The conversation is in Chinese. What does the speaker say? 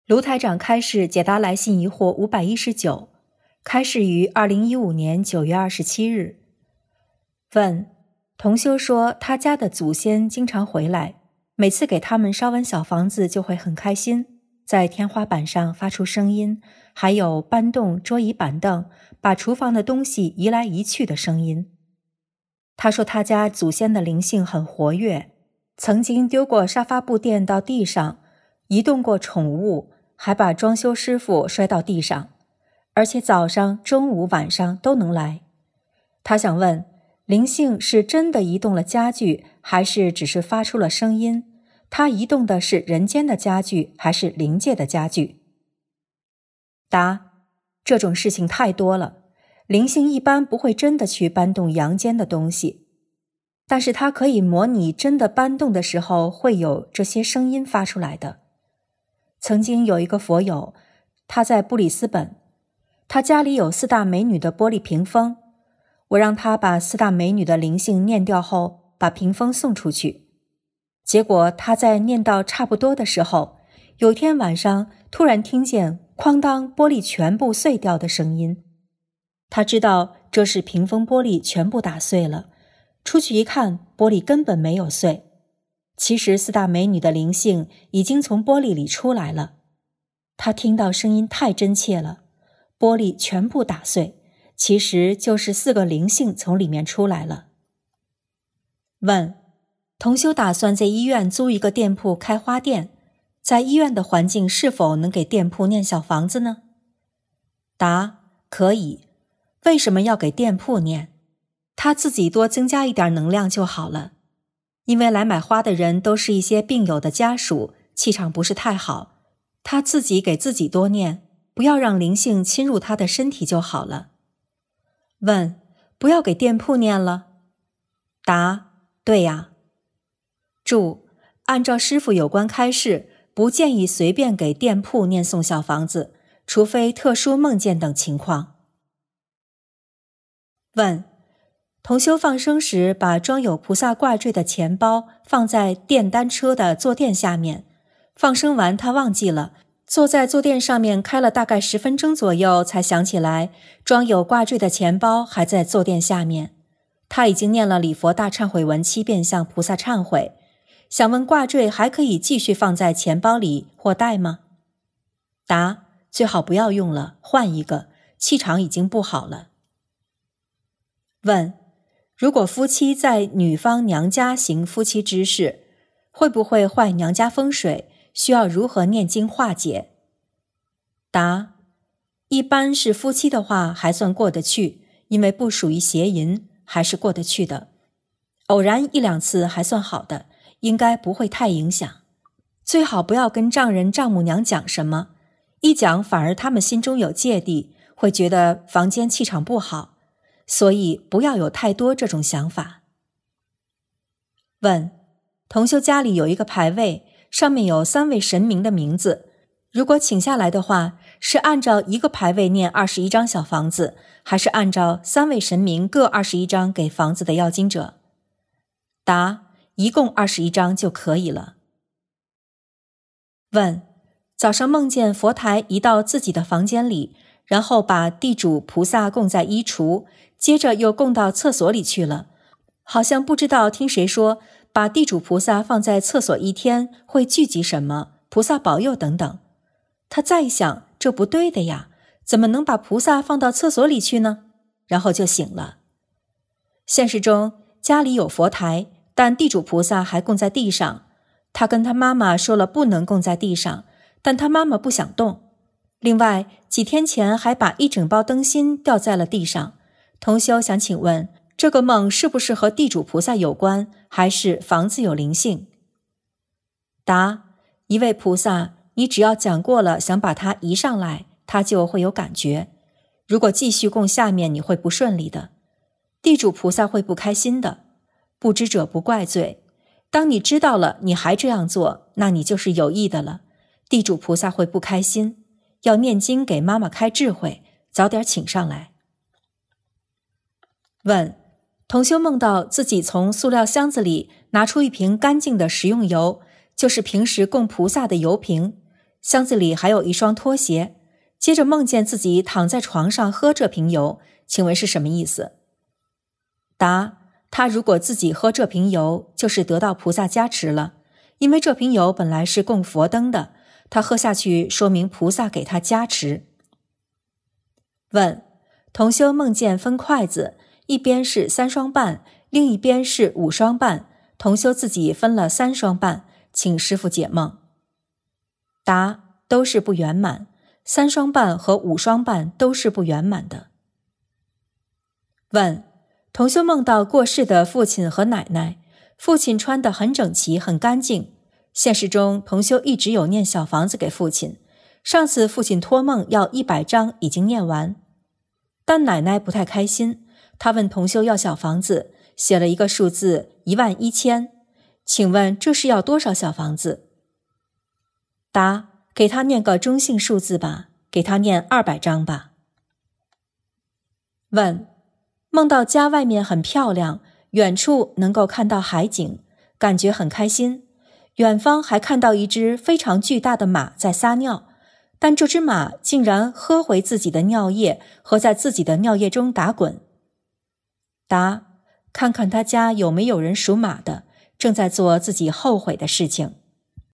卢台长开示解答来信疑惑519，开示于2015年9月27日。问：同修说他家的祖先经常回来，每次给他们烧完小房子就会很开心，在天花板上发出声音，还有搬动桌椅板凳，把厨房的东西移来移去的声音。他说他家祖先的灵性很活跃，曾经丢过沙发布垫到地上，移动过宠物，还把装修师傅摔到地上，而且早上、中午、晚上都能来。他想问，灵性是真的移动了家具，还是只是发出了声音？他移动的是人间的家具，还是灵界的家具？答：这种事情太多了，灵性一般不会真的去搬动阳间的东西，但是它可以模拟真的搬动的时候会有这些声音发出来的。曾经有一个佛友，他在布里斯本，他家里有4大美女的玻璃屏风，我让他把4大美女的灵性念掉后，把屏风送出去。结果他在念到差不多的时候，有天晚上突然听见哐当玻璃全部碎掉的声音。他知道这是屏风玻璃全部打碎了，出去一看，玻璃根本没有碎。其实4大美女的灵性已经从玻璃里出来了。他听到声音太真切了，玻璃全部打碎，其实就是4个灵性从里面出来了。问：同修打算在医院租一个店铺开花店，在医院的环境是否能给店铺念小房子呢？答：可以。为什么要给店铺念？他自己多增加一点能量就好了。因为来买花的人都是一些病友的家属，气场不是太好，他自己给自己多念，不要让灵性侵入他的身体就好了。问：不要给店铺念了？答：对呀。注：按照师父有关开示，不建议随便给店铺念诵小房子，除非特殊梦见等情况。问：同修放生时把装有菩萨挂坠的钱包放在电单车的坐垫下面，放生完他忘记了，坐在坐垫上面开了大概10分钟左右才想起来装有挂坠的钱包还在坐垫下面。他已经念了礼佛大忏悔文7遍向菩萨忏悔，想问挂坠还可以继续放在钱包里或带吗？答：最好不要用了，换一个，气场已经不好了。问：如果夫妻在女方娘家行夫妻之事，会不会坏娘家风水？需要如何念经化解？答：一般是夫妻的话还算过得去，因为不属于邪淫，还是过得去的。偶然1、2次还算好的，应该不会太影响。最好不要跟丈人丈母娘讲什么，一讲反而他们心中有芥蒂，会觉得房间气场不好，所以不要有太多这种想法。问：同修家里有一个牌位，上面有3位神明的名字，如果请下来的话，是按照一个牌位念21张小房子，还是按照3位神明各21张给房子的要经者？答：一共21张就可以了。问：早上梦见佛台移到自己的房间里，然后把地主菩萨供在衣橱，接着又供到厕所里去了，好像不知道听谁说把地主菩萨放在厕所1天会聚集什么，菩萨保佑等等。他再一想，这不对的呀，怎么能把菩萨放到厕所里去呢？然后就醒了。现实中家里有佛台，但地主菩萨还供在地上，他跟他妈妈说了不能供在地上，但他妈妈不想动。另外几天前还把一整包灯芯掉在了地上。同修想请问，这个梦是不是和地主菩萨有关，还是房子有灵性？答：一位菩萨，你只要讲过了想把它移上来，它就会有感觉。如果继续供下面，你会不顺利的。地主菩萨会不开心的。不知者不怪罪。当你知道了你还这样做，那你就是有意的了。地主菩萨会不开心，要念经给妈妈开智慧，早点请上来。问：同修梦到自己从塑料箱子里拿出一瓶干净的食用油，就是平时供菩萨的油瓶， 箱子里还有一双拖鞋，接着梦见自己躺在床上喝这瓶油，请问是什么意思？答：他如果自己喝这瓶油，就是得到菩萨加持了，因为这瓶油本来是供佛灯的，他喝下去说明菩萨给他加持。问：同修梦见分筷子，一边是3双半，另一边是5双半，同修自己分了3双半，请师父解梦。答：都是不圆满，3双半和5双半都是不圆满的。问：同修梦到过世的父亲和奶奶，父亲穿得很整齐很干净，现实中同修一直有念小房子给父亲，上次父亲托梦要100张已经念完，但奶奶不太开心，她问同修要小房子，写了一个数字11000，请问这是要多少小房子？答：给他念个中性数字吧，给他念200张吧。问：梦到家外面很漂亮，远处能够看到海景，感觉很开心，远方还看到一只非常巨大的马在撒尿，但这只马竟然喝回自己的尿液和在自己的尿液中打滚。答：看看他家有没有人属马的，正在做自己后悔的事情。